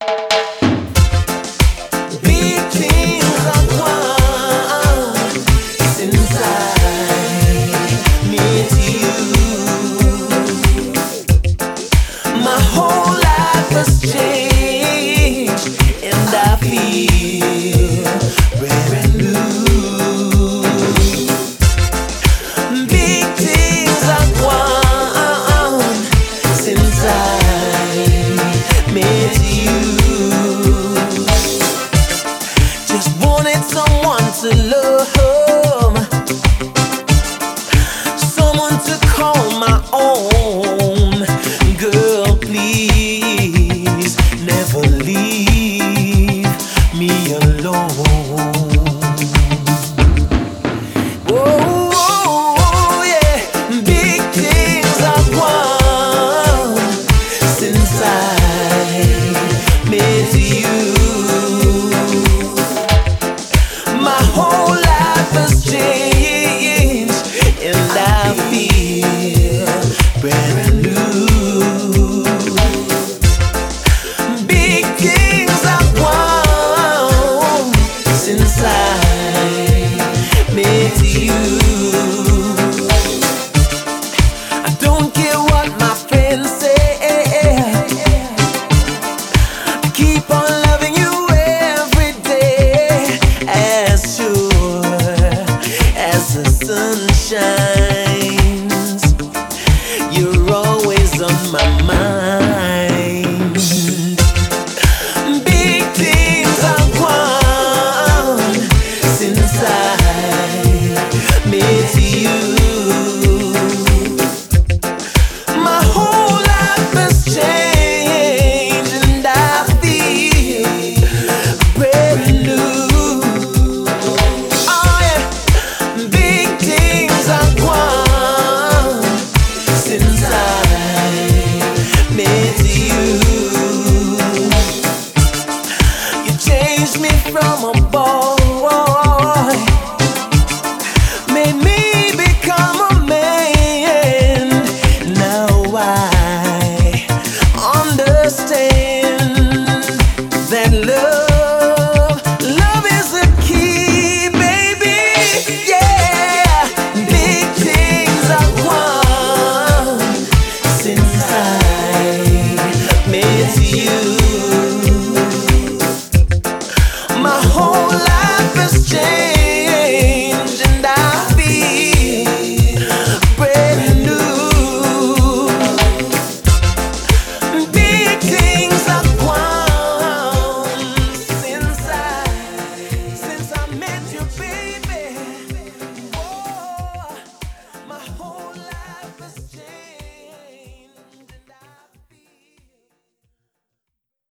Big things are gone since I met you. My whole life has changed, and I feel brand new. Big things are gone since I met you. Just wanted someone to love, someone to call my own. Girl, please never leave me alone. Oh, yeah, big things are gone since I met you. My whole life has changed, and I feel brand new. Big things are gone since I met you. I don't care what my friends say. I keep on loving you every day, as sure as the sun shines. You're always on my mind. Big things are gone since I met you. My whole life has changed, and I feel brand new. Oh yeah, big things are gone since I met you. You changed me from a boy